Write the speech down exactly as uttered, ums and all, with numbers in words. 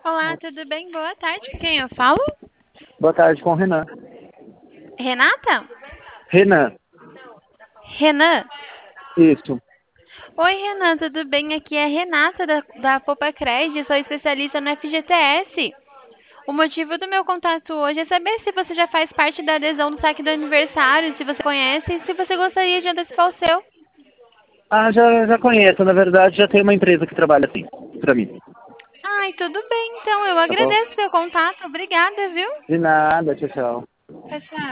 Olá, tudo bem? Boa tarde. Com quem eu falo? Boa tarde, com o Renan. Renata? Renan, Renan? isso. Oi, Renan, tudo bem? Aqui é a Renata da, da Popacred, sou especialista no F G T S. O motivo do meu contato hoje é saber se você já faz parte da adesão do saque do aniversário, se você conhece e se você gostaria de antecipar o seu. Ah, já, já conheço. Na verdade, já tem uma empresa que trabalha assim, pra mim. Ai, tudo bem, então. Eu Tá bom? agradeço seu contato. Obrigada, viu? De nada, tchau, tchau. Tchau, tchau.